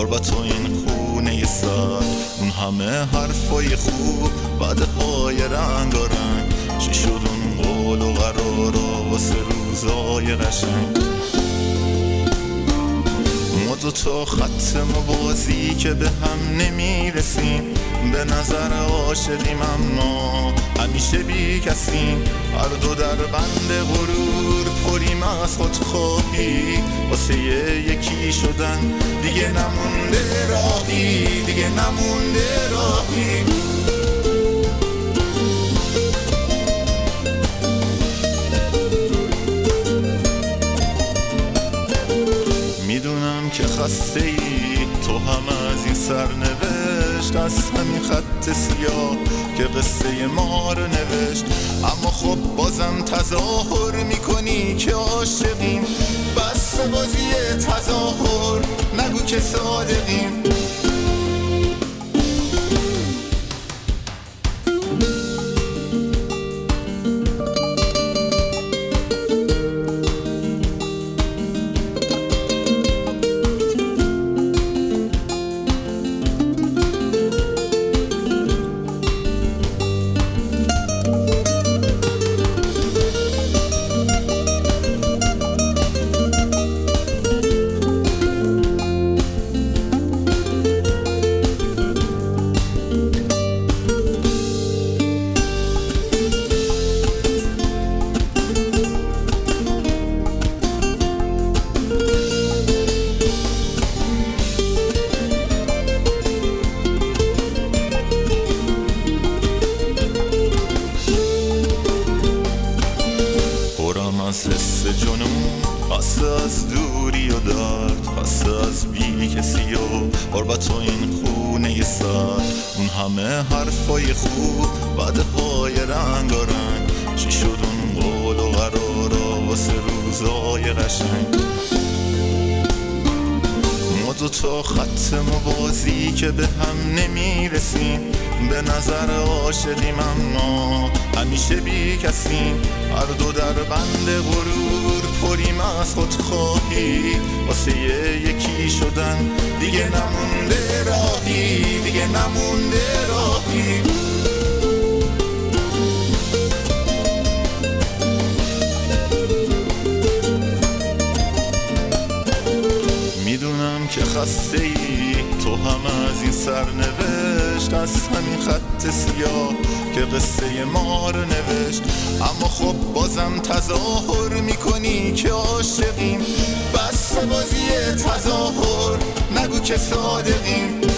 غربت و این خونه سر، اون همه حرفای خوب وعده های رنگارنگ، چی شد اون قول و قرارا واسه روزای قشنگ؟ ما دوتا خط موازی که به هم نمیرسیم، به نظر عاشقیم اما همیشه بی کسیم، هر دو در بند غرور پریم از خودخواهی، واسه یکی شدن دیگه نمونده راهی، دیگه نمونده راهی. میدونم که خسته ای تو هم از این سرنوشت، از همین خط سیاه که قصه ما رو نوشت، اما خب بازم تظاهر میکنی که عاشقیم، بس بازی تظاهر نگو که صادقیم. از حس جنون، خسته از دوری و درد، خسته از بی کسی و غربت و این خونه سر، اون همه حرفای خوب وعده های رنگارنگ، چی شد اون قول و قرارا واسه روزای قشنگ؟ ما دوتا خط موازی که به هم نمیرسیم، به نظر عاشقیم اما همیشه بی کسیم، هر دو در بند غرور پریم از خودخواهی، واسه یکی شدن دیگه نمونده راهی، دیگه نمونده راهی. میدونم که خسته ای تو هم از این سرنوشت، از همین خط سیاه که قصه ما رو نوشت، اما خب بازم تظاهر میکنی که عاشقیم، بس بازی تظاهر نگو که صادقیم.